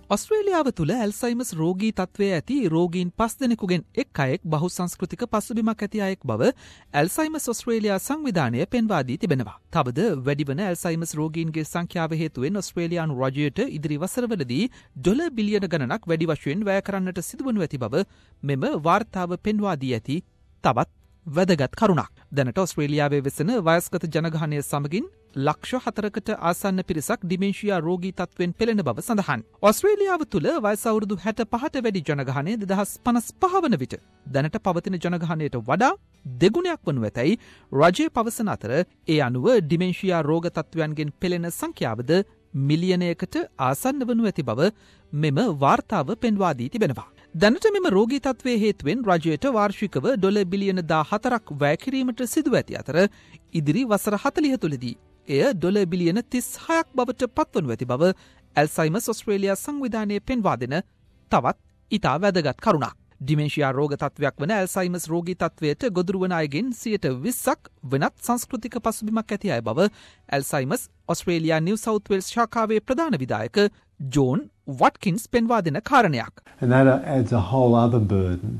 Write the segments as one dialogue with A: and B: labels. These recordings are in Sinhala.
A: ඔස්ට්‍රේලියාව තුළ ඇල්සයිමස් රෝගී තත්ත්වයේ ඇති රෝගීන් 5 දෙනෙකුගෙන් එක් අයෙක් බහුසංස්කෘතික පසුබිමක් ඇති අයෙක් බව ඇල්සයිමස් ඔස්ට්‍රේලියා සංවිධානය පෙන්වා දී තිබෙනවා. තවද වැඩිවන ඇල්සයිමස් රෝගීන්ගේ සංඛ්‍යාව හේතුවෙන් ඔස්ට්‍රේලියානු රජයට ඉදිරි වසරවලදී ඩොලර් බිලියන ගණනක් වැඩි වශයෙන් වැය කරන්නට සිදුවනු ඇති බව මෙම වාර්තාව පෙන්වා දී ඇති තවත් වැදගත් කරුණක්. දැනට ඔස්ට්‍රේලියාවේ වෙසෙන වයස්ගත ජනගහනය සමගින් ලක්ෂ 4කට ආසන්න පිරිසක් ඩිමෙන්ෂියා රෝගී තත්ත්වෙන් පෙළෙන බව සඳහන්. ඔස්ට්‍රේලියාව තුළ වයස අවුරුදු 65ට වැඩි ජනගහනය 2055 වන විට දැනට පවතින ජනගහනයට වඩා දෙගුණයක් වනු ඇතැයි රජය පවසන අතර ඒ අනුව ඩිමෙන්ෂියා රෝග තත්ත්වයන්ගෙන් පෙළෙන සංඛ්‍යාවද මිලියනයකට ආසන්න වනු ඇති බව මෙම වාර්තාව පෙන්වා දී තිබෙනවා. දැනට මෙම රෝගී තත්ත්වයේ හේතුවෙන් රජයට වාර්ෂිකව ඩොලර් බිලියන 14ක් වැය කිරීමට සිදුව ඇති අතර ඉදිරි වසර 40 තුළදී එය ඩොලර් බිලියන 36ක් බවට පත්වනු ඇති බව ඇල්සයිමස් ඔස්ට්‍රේලියා සංවිධානයේ පෙන්වා දෙන තවත් ඉතා වැදගත් කරුණක්. ඩිමෙන්ෂියා රෝග තත්ත්වයක් වන ඇල්සයිමස් රෝගී තත්ත්වයට ගොදුරු වන අයගෙන් 20%ක් වෙනත් සංස්කෘතික පසුබිමක් ඇති අය බව Alzheimer's Australia New South Wales ශාඛාවේ ප්‍රධාන විධායක ජෝන් වට්කින්ස් පෙන්වා දෙන කාරණයක්.
B: And that adds a whole other burden.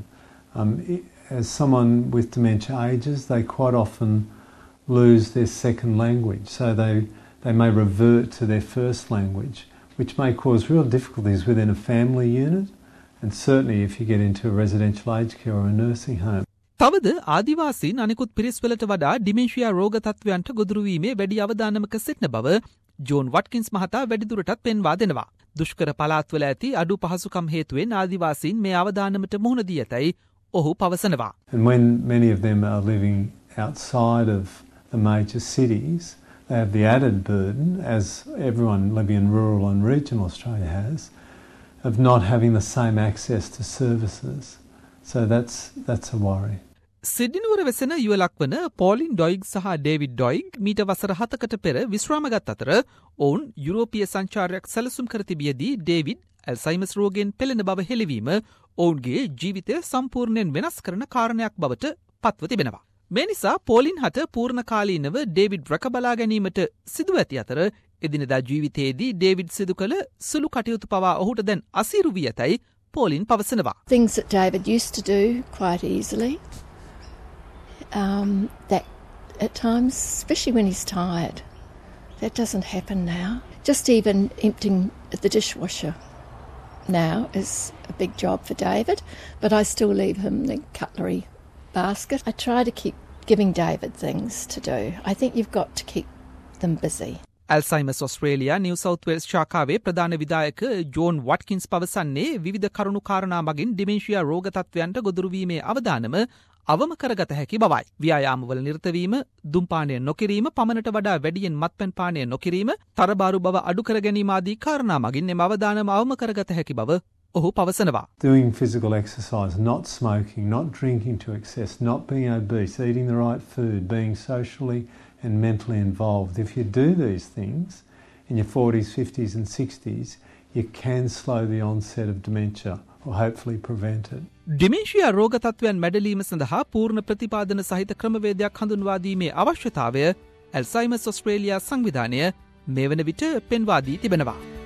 B: As someone with dementia ages, they quite often lose their second language, so they may revert to their first language, which may cause real difficulties within a family unit, and certainly if you get into a residential aged care or a nursing home.
A: තවද ආදිවාසීන් අනෙකුත් පිරිස්වලට වඩා ඩිමෙන්ෂියා රෝග තත්ත්වයන්ට ගොදුරු වීමේ වැඩි අවදානමක සිටින බව ජෝන් වට්කින්ස් මහතා වැඩිදුරටත් පෙන්වා දෙනවා. දුෂ්කර පළාත්වල ඇති අඩු පහසුකම් හේතුවෙන් ආදිවාසීන් මේ අවදානමට මුහුණ දී ඇතැයි ඔහු පවසනවා.
B: And when many of them are living outside of the major cities, they have the added burden, as everyone living in rural and regional Australia has, of not having the same access to services. So that's a worry.
A: සිඩ්නිනුවර වෙසෙන යුවලක් වන පෝලින් ඩොයිග් සහ ඩේවිඩ් ඩොයිග් මීට වසර 7කට පෙර විශ්‍රාමගත් අතර ඔවුන් යුරෝපීය සංචාරයක් සැලසුම් කර තිබියදී ඩේවිඩ් ඇල්සයිමස් රෝගයෙන් පෙළෙන බව හෙළිවීම ඔවුන්ගේ ජීවිතය සම්පූර්ණයෙන් වෙනස් කරන කාරණයක් බවට පත්ව තිබෙනවා. මේ නිසා පෝලින් හට පූර්ණකාලීනව ඩේවිඩ් රැකබලා ගැනීමට සිදුව ඇති අතර එදිනෙදා ජීවිතයේදී ඩේවිඩ් සිදු කළ සුළු කටයුතු පවා ඔහුට දැන් අසීරු වී ඇතැයි පෝලින් පවසනවා.
C: Things that David used to do quite easily. That at times, especially when he's tired, that doesn't happen now. Just even emptying the dishwasher now is a big job for David, but I still leave him the cutlery basket. I try to keep giving David things to do. I think you've got to keep them busy.
A: Alzheimer's Australia New South Wales ශාඛාවේ ප්‍රධාන විධායක ජෝන් වට්කින්ස් පවසන්නේ විවිධ කරුණු කාරණා මගින් ඩිමෙන්ෂියා රෝග තත්ත්වයන්ට ගොදුරු වීමේ අවදානම අවම කරගත හැකි බවයි. ව්‍යායාමවල නිරතවීම, දුම්පානය නොකිරීම, පමණට වඩා වැඩියෙන් මත්පැන් පානය නොකිරීම, තරබාරු බව අඩු කර ගැනීම ආදී කාරණා මගින් එම අවදානම අවම කරගත හැකි බව ඔහු පවසනවා.
B: Doing physical exercise, not smoking, not drinking to excess, not being obese, eating the right food, being socially and mentally involved. If you do these things in your 40s, 50s and 60s, you can slow the onset of dementia or hopefully prevent it.
A: Dementia රෝග තත්ත්වයන් මැඩලීම සඳහා පූර්ණ ප්‍රතිපාදන සහිත ක්‍රමවේදයක් හඳුන්වා දීමේ අවශ්‍යතාවය ඇල්සයිමස් ඔස්ට්‍රේලියා සංවිධානය මේ වන විට පෙන්වා දී තිබෙනවා.